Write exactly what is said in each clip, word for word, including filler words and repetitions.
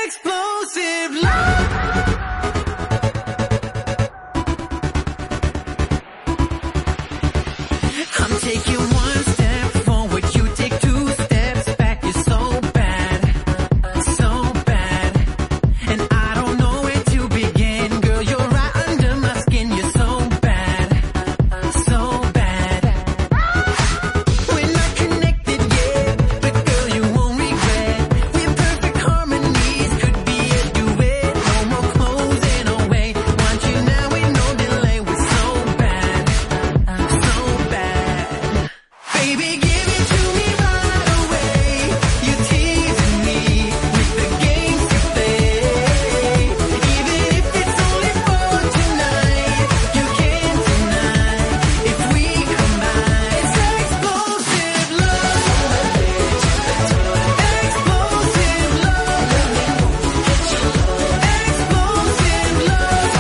explosive love. I'm taking one step forward, you take two steps back. You're so bad, so bad, and I don't know where to begin. Girl, you're right under my skin. You're so bad, so bad. We're not connected yet, but girl, you won't regret. We're perfect harmonies, could be a duet. No more closing away. Want you now with no delay. We're so bad, so bad. Baby, give it to me right away. You're teasing me with the games you play. Even if it's only for tonight, you can't deny. If we combine, it's explosive love. Explosive love. Explosive love.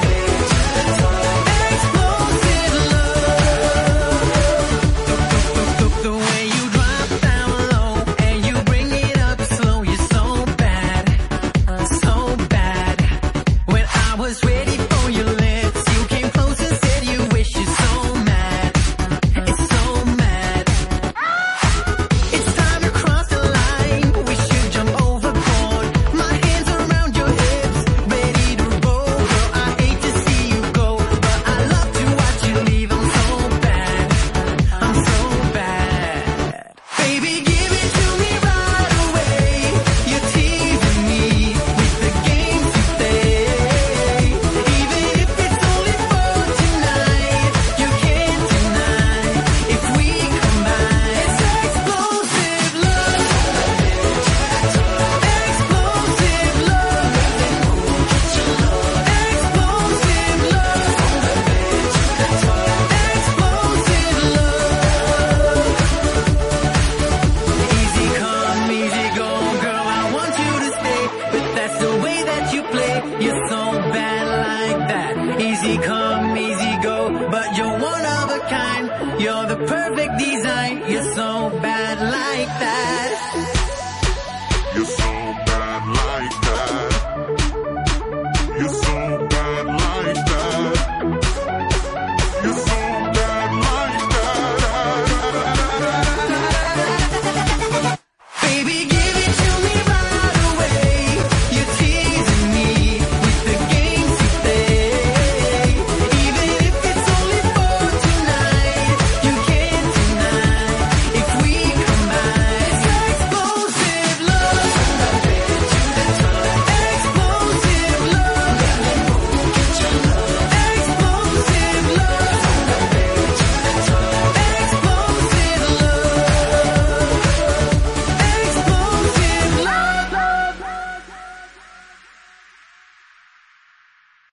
Explosive love. The way you drop down low and you bring it up slow, you're so bad, so bad. When I was ready for your lips, you came close and said you wish. You're so mad, it's so mad. It's time to cross the line, we should jump overboard. My hands around your hips, ready to roll. Girl, I hate to see you go, but I love to watch you leave. I'm so bad, I'm so bad. Baby, give it to me right away. You're teasing me with the games you play. Even if it's only for tonight, you can't deny. If we combine, it's explosive love. Explosive love. Explosive love. Explosive love. Easy come, easy go, girl, I want you to stay, but that's the way that you play. You're so bad like that. Easy come, easy go, but you're one of a kind. You're the perfect design. You're so bad like that. You're so